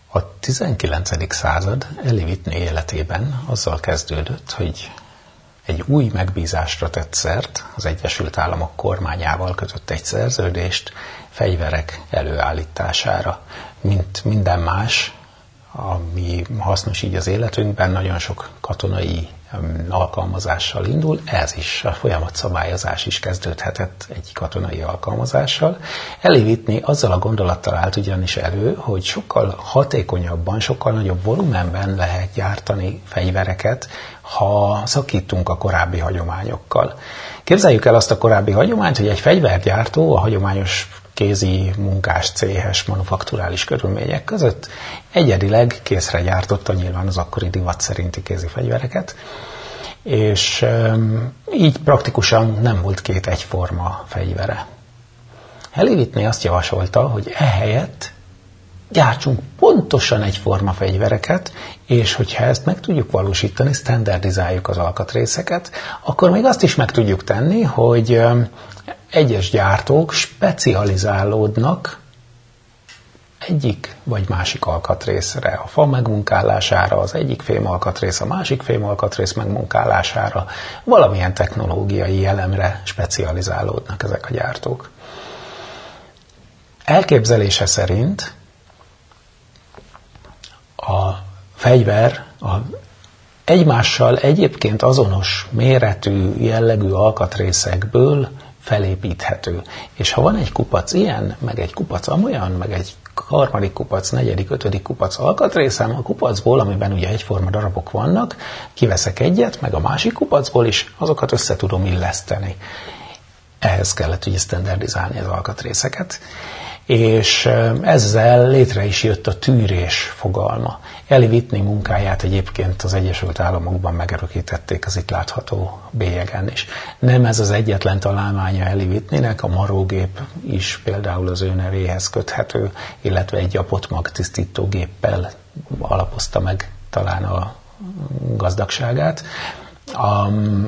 A 19. század Eli Whitney életében azzal kezdődött, hogy egy új megbízásra tett szert, az Egyesült Államok kormányával kötött egy szerződést fegyverek előállítására. Mint minden más, ami hasznos így az életünkben, nagyon sok katonai alkalmazással indul, ez is, a folyamatszabályozás is kezdődhetett egy katonai alkalmazással. Eli Whitney azzal a gondolattal állt ugyanis elő, hogy sokkal hatékonyabban, sokkal nagyobb volumenben lehet gyártani fegyvereket, ha szakítunk a korábbi hagyományokkal. Képzeljük el azt a korábbi hagyományt, hogy egy fegyvergyártó a hagyományos kézi munkás, céhes, manufakturális körülmények között egyedileg készre gyártotta nyilván az akkori divat szerinti kézi fegyvereket, és így praktikusan nem volt két egyforma fegyvere. Eli Whitney azt javasolta, hogy ehelyett gyártsunk pontosan egyforma fegyvereket, és hogyha ezt meg tudjuk valósítani, standardizáljuk az alkatrészeket, akkor még azt is meg tudjuk tenni, hogy egyes gyártók specializálódnak egyik vagy másik alkatrészre, a fa megmunkálására, az egyik fémalkatrész, a másik fémalkatrész megmunkálására, valamilyen technológiai elemre specializálódnak ezek a gyártók. Elképzelése szerint a fegyver egymással egyébként azonos méretű, jellegű alkatrészekből felépíthető. És ha van egy kupac ilyen, meg egy kupac amolyan, meg egy harmadik kupac, negyedik, ötödik kupac alkatrészem, a kupacból, amiben ugye egyforma darabok vannak, kiveszek egyet, meg a másik kupacból is, azokat össze tudom illeszteni. Ehhez kellett ugye standardizálni az alkatrészeket. És ezzel létre is jött a tűrés fogalma. Eli Whitney munkáját egyébként az Egyesült Államokban megörökítették az itt látható bélyegen is. Nem ez az egyetlen találmánya Eli Whitneynek, a marógép is például az ő nevéhez köthető, illetve egy gyapott magtisztítógéppel alapozta meg talán a gazdagságát. A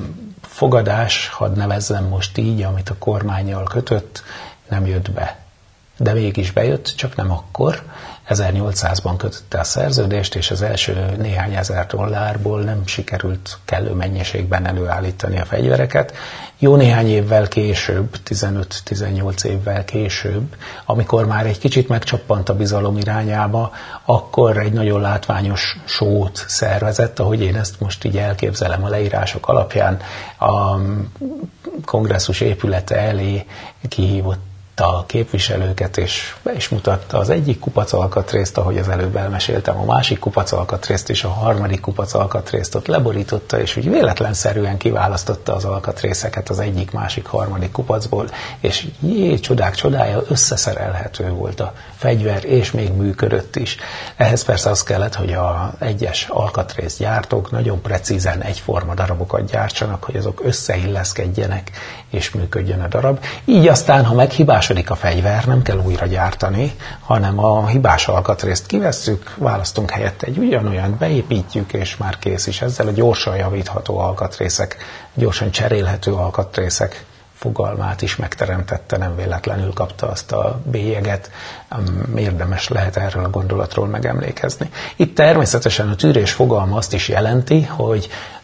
fogadás, hadd nevezzem most így, amit a kormánnyal kötött, nem jött be. De mégis bejött, csak nem akkor. 1800-ban kötötte a szerződést, és az első néhány ezer dollárból nem sikerült kellő mennyiségben előállítani a fegyvereket. Jó néhány évvel később, 15-18 évvel később, amikor már egy kicsit megcsappant a bizalom irányába, akkor egy nagyon látványos show-t szervezett, ahogy én ezt most így elképzelem a leírások alapján, a kongresszus épülete elé kihívott a képviselőket, és mutatta az egyik kupac alkatrészt, ahogy az előbb elmeséltem, a másik kupac alkatrészt, és a harmadik kupac alkatrészt ott leborította, és úgy véletlenszerűen kiválasztotta az alkatrészeket az egyik, másik, harmadik kupacból, és csodák csodája, összeszerelhető volt a fegyver, és még működött is. Ehhez persze az kellett, hogy az egyes alkatrészgyártók nagyon precízen egyforma darabokat gyártsanak, hogy azok összeilleszkedjenek, és működjön a darab. Így aztán, ha meghibásodik a fegyver, nem kell újra gyártani, hanem a hibás alkatrészt kivesszük, választunk helyette egy ugyanolyant, beépítjük, és már kész is. Ezzel a gyorsan javítható alkatrészek, gyorsan cserélhető alkatrészek fogalmát is megteremtette, nem véletlenül kapta azt a bélyeget, érdemes lehet erről a gondolatról megemlékezni. Itt természetesen a tűrés fogalma azt is jelenti, hogy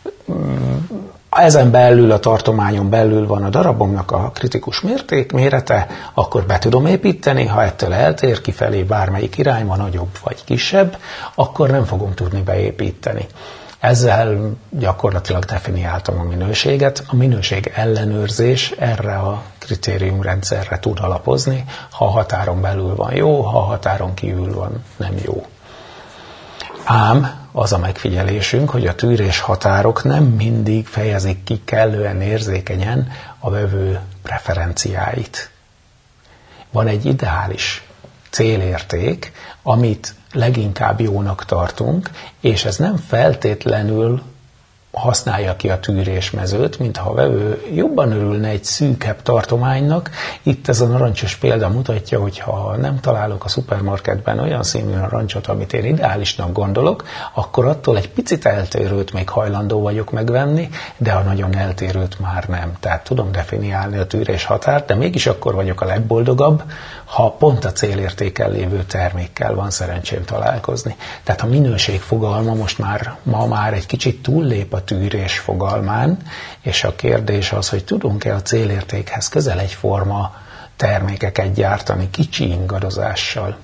ezen belül, a tartományon belül van a darabomnak a kritikus mérete, akkor be tudom építeni, ha ettől eltér kifelé bármelyik irányba, nagyobb vagy kisebb, akkor nem fogom tudni beépíteni. Ezzel gyakorlatilag definiáltam a minőséget. A minőség ellenőrzés erre a kritériumrendszerre tud alapozni, ha a határon belül van jó, ha a határon kívül van nem jó. Ám az a megfigyelésünk, hogy a tűrés határok nem mindig fejezik ki kellően érzékenyen a vevő preferenciáit. Van egy ideális célérték, amit leginkább jónak tartunk, és ez nem feltétlenül használja ki a tűrésmezőt, mint ha a vevő jobban örülne egy szűkebb tartománynak. Itt ez a narancsos példa mutatja, hogy ha nem találok a szupermarketben olyan színű narancsot, amit én ideálisnak gondolok, akkor attól egy picit eltérőt még hajlandó vagyok megvenni, de a nagyon eltérőt már nem. Tehát tudom definiálni a tűrés határt, de mégis akkor vagyok a legboldogabb, ha pont a célértéken lévő termékkel van szerencsém találkozni. Tehát a minőség fogalma ma már egy kicsit túllép a tűrés fogalmán, és a kérdés az, hogy tudunk-e a célértékhez közel egyforma termékeket gyártani kicsi ingadozással.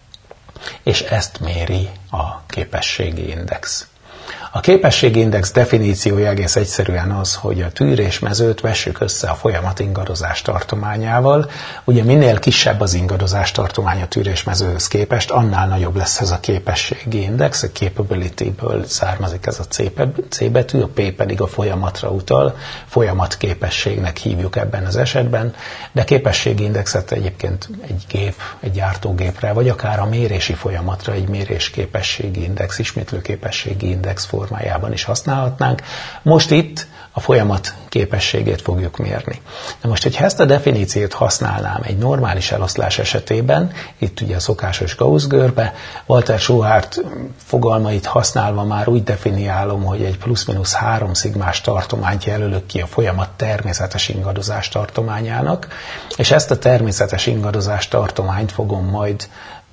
És ezt méri a képességi index. A képességi index definíciója egész egyszerűen az, hogy a tűrésmezőt vessük össze a folyamat ingadozás tartományával. Ugye minél kisebb az ingadozás tartomány a tűrésmezőhöz képest, annál nagyobb lesz ez a képességi index, a capability-ből származik ez a C betű, a P pedig a folyamatra utal, folyamatképességnek hívjuk ebben az esetben, de képességi indexet egyébként egy gyártógépre, vagy akár a mérési folyamatra egy mérésképességi index, ismétlőképességi index formájában is használhatnánk. Most itt a folyamat képességét fogjuk mérni. De most, hogyha ezt a definíciót használnám egy normális eloszlás esetében, itt ugye a szokásos Gauss-görbe, Walter Szúhárt fogalmait használva már úgy definiálom, hogy egy plusz-minusz 3 szigmás tartományt jelölök ki a folyamat természetes ingadozás tartományának, és ezt a természetes ingadozás tartományt fogom majd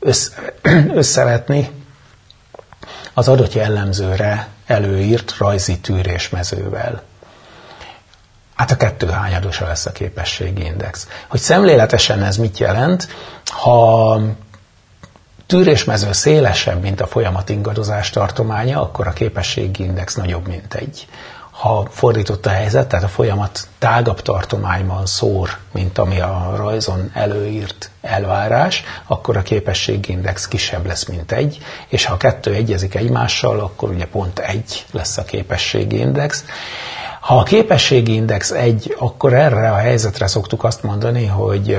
összevetni az adott jellemzőre előírt rajzi tűrésmezővel. Hát a 2 hányadosa lesz a képességi index. Hogy szemléletesen ez mit jelent? Ha tűrésmező szélesebb, mint a folyamat ingadozás tartománya, akkor a képességi index nagyobb, mint 1. Ha fordított a helyzet, tehát a folyamat tágabb tartományban szór, mint ami a rajzon előírt elvárás, akkor a képességi index kisebb lesz, mint 1, és ha a 2 egyezik egymással, akkor ugye pont 1 lesz a képességi index. Ha a képességi index 1, akkor erre a helyzetre szoktuk azt mondani, hogy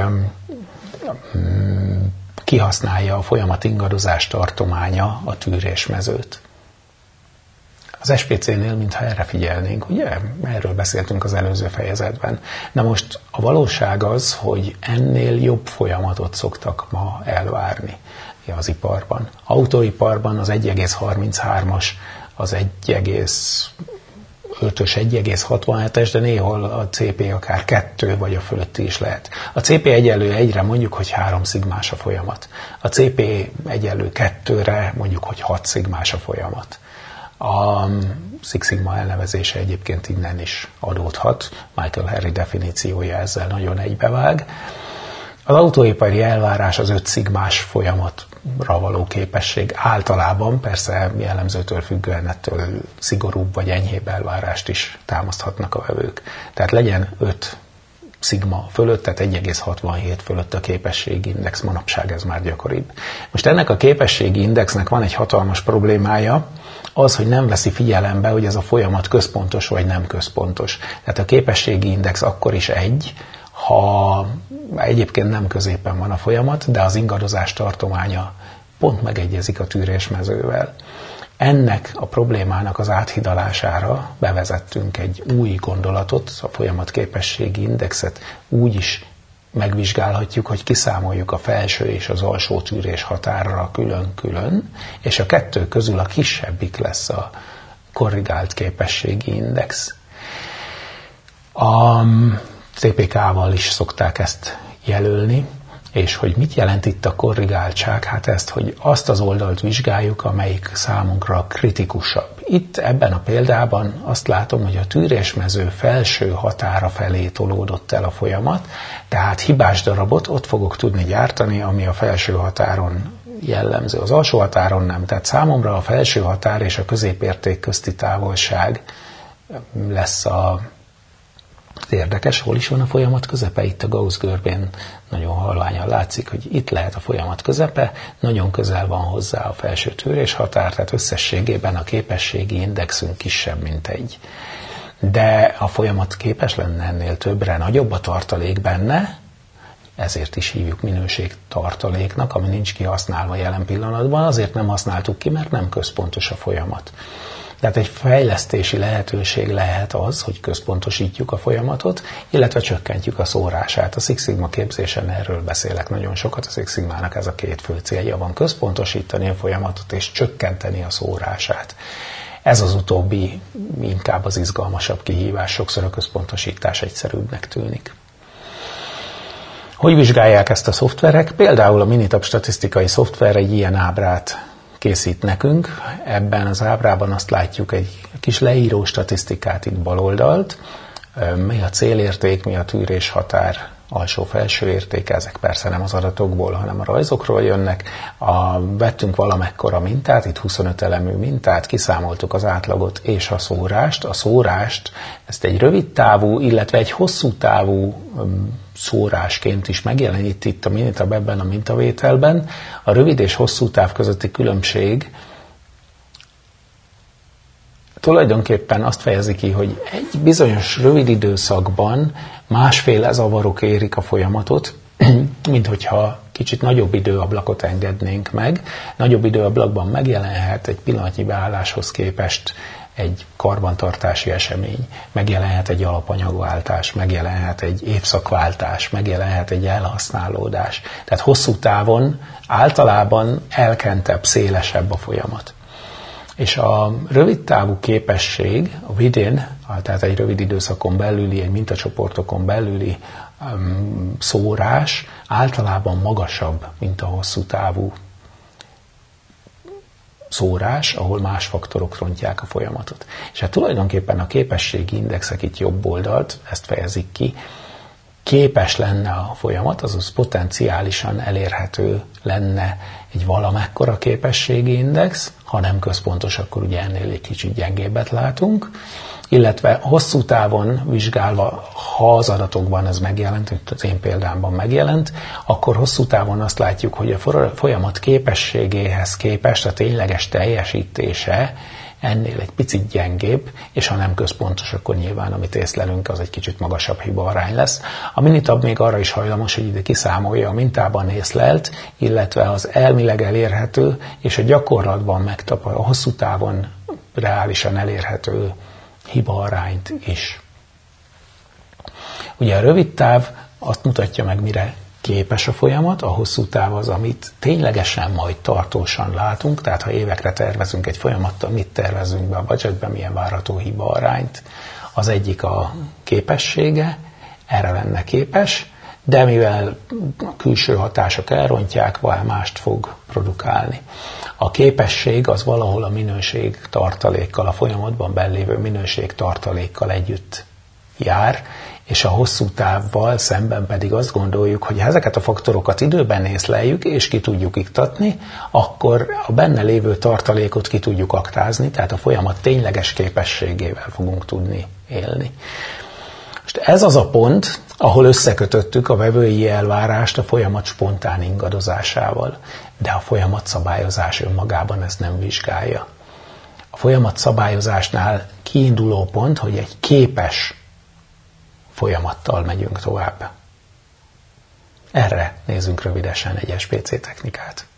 kihasználja a folyamat ingadozás tartománya a tűrésmezőt. Az SPC-nél mintha erre figyelnénk, ugye? Erről beszéltünk az előző fejezetben. Na most a valóság az, hogy ennél jobb folyamatot szoktak ma elvárni az iparban. Autóiparban az 1,33-as, az 1,5-ös, 1,67-es, de néhol a CP akár 2 vagy a fölötti is lehet. A CP egyenlő 1-re mondjuk, hogy 3 szigmás a folyamat. A CP egyenlő 2-re mondjuk, hogy 6 szigmás a folyamat. A Six Sigma elnevezése egyébként innen is adódhat. Michael Harry definíciója ezzel nagyon egybevág. Az autóipari elvárás az 5 szigmás folyamatra való képesség általában, persze jellemzőtől függően ettől szigorúbb vagy enyhébb elvárást is támaszthatnak a vevők. Tehát legyen 5 szigma fölött, tehát 1,67 fölött a képességi index, manapság ez már gyakoribb. Most ennek a képességi indexnek van egy hatalmas problémája, az, hogy nem veszi figyelembe, hogy ez a folyamat központos vagy nem központos. Tehát a képességi index akkor is 1, ha egyébként nem középen van a folyamat, de az ingadozás tartománya pont megegyezik a tűrésmezővel. Ennek a problémának az áthidalására bevezettünk egy új gondolatot, a folyamatképességi indexet úgy is megvizsgálhatjuk, hogy kiszámoljuk a felső és az alsó tűrés határra külön-külön, és a 2 közül a kisebbik lesz a korrigált képességi index. A CPK-val is szokták ezt jelölni, és hogy mit jelent itt a korrigáltság? Hát ezt, hogy azt az oldalt vizsgáljuk, amelyik számunkra kritikusabb. Itt ebben a példában azt látom, hogy a tűrésmező felső határa felé tolódott el a folyamat, tehát hibás darabot ott fogok tudni gyártani, ami a felső határon jellemző. Az alsó határon nem. Tehát számomra a felső határ és a középérték közti távolság lesz érdekes, hol is van a folyamat közepe? Itt a Gauss-görbén nagyon halványan látszik, hogy itt lehet a folyamat közepe, nagyon közel van hozzá a felső tűrés határ, tehát összességében a képességi indexünk kisebb, mint 1. De a folyamat képes lenne ennél többre, nagyobb a tartalék benne, ezért is hívjuk minőségtartaléknak, ami nincs kihasználva jelen pillanatban, azért nem használtuk ki, mert nem központos a folyamat. Tehát egy fejlesztési lehetőség lehet az, hogy központosítjuk a folyamatot, illetve csökkentjük a szórását. A Six Sigma képzésen erről beszélek nagyon sokat. A Six Sigmának ez a két fő célja van: központosítani a folyamatot és csökkenteni a szórását. Ez az utóbbi inkább az izgalmasabb kihívás, sokszor a központosítás egyszerűbbnek tűnik. Hogy vizsgálják ezt a szoftverek? Például a Minitab statisztikai szoftver egy ilyen ábrát készít nekünk. Ebben az ábrában azt látjuk, egy kis leíró statisztikát itt bal oldalt. Mi a célérték, mi a tűrés határ, alsó-felső értéke, ezek persze nem az adatokból, hanem a rajzokról jönnek. Vettünk valamekkora mintát, itt 25 elemű mintát, kiszámoltuk az átlagot és a szórást. A szórást, ezt egy rövid távú, illetve egy hosszú távú szórásként is megjelenít itt a Minitab ebben a mintavételben. A rövid és hosszú táv közötti különbség tulajdonképpen azt fejezi ki, hogy egy bizonyos rövid időszakban másféle zavarok érik a folyamatot, mint hogyha kicsit nagyobb időablakot engednénk meg. Nagyobb időablakban megjelenhet egy pillanatnyi beálláshoz képest egy karbantartási esemény, megjelenhet egy alapanyagváltás, megjelenhet egy évszakváltás, megjelenhet egy elhasználódás. Tehát hosszú távon általában elkentebb, szélesebb a folyamat. És a rövid távú képesség, a within, tehát egy rövid időszakon belüli, egy mintacsoportokon belüli szórás általában magasabb, mint a hosszú távú szórás, ahol más faktorok rontják a folyamatot. És hát tulajdonképpen a képességi indexek itt jobb oldalt, ezt fejezik ki, képes lenne a folyamat, azaz potenciálisan elérhető lenne egy valamekkora képességi index, ha nem központos, akkor ugye ennél egy kicsit gyengébbet látunk, illetve hosszú távon vizsgálva, ha az adatokban ez megjelent, mint az én példámban megjelent, akkor hosszú távon azt látjuk, hogy a folyamat képességéhez képest a tényleges teljesítése ennél egy picit gyengébb, és ha nem központos, akkor nyilván, amit észlelünk, az egy kicsit magasabb hibaarány lesz. A Minitab még arra is hajlamos, hogy ide kiszámolja a mintában észlelt, illetve az elmileg elérhető, és a gyakorlatban a hosszú távon reálisan elérhető hibaarányt is. Ugye a rövid táv azt mutatja meg, mire képes a folyamat, a hosszú táv az, amit ténylegesen majd tartósan látunk, tehát ha évekre tervezünk egy folyamattal, mit tervezünk be a budgetbe, milyen várható hibaarányt. Az egyik a képessége, erre lenne képes, de mivel a külső hatások elrontják, valami mást fog produkálni. A képesség az valahol a minőség tartalékkal, a folyamatban bellévő minőség tartalékkal együtt jár, és a hosszú távval szemben pedig azt gondoljuk, hogy ha ezeket a faktorokat időben észleljük, és ki tudjuk iktatni, akkor a benne lévő tartalékot ki tudjuk aktázni, tehát a folyamat tényleges képességével fogunk tudni élni. Most ez az a pont, ahol összekötöttük a vevői elvárást a folyamat spontán ingadozásával, de a folyamatszabályozás önmagában ezt nem vizsgálja. A folyamatszabályozásnál kiinduló pont, hogy egy képes folyamattal megyünk tovább. Erre nézzünk rövidesen egy SPC technikát.